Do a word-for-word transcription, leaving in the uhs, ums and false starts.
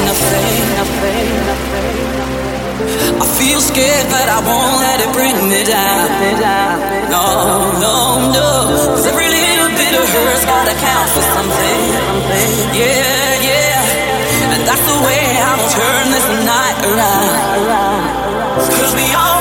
nothing, nothing, nothing. I feel scared, but I won't let it bring me down. No, no, no. 'Cause every little bit of hurt's gotta count for something. Yeah, yeah. And that's the way I will turn this night around. 'Cause we all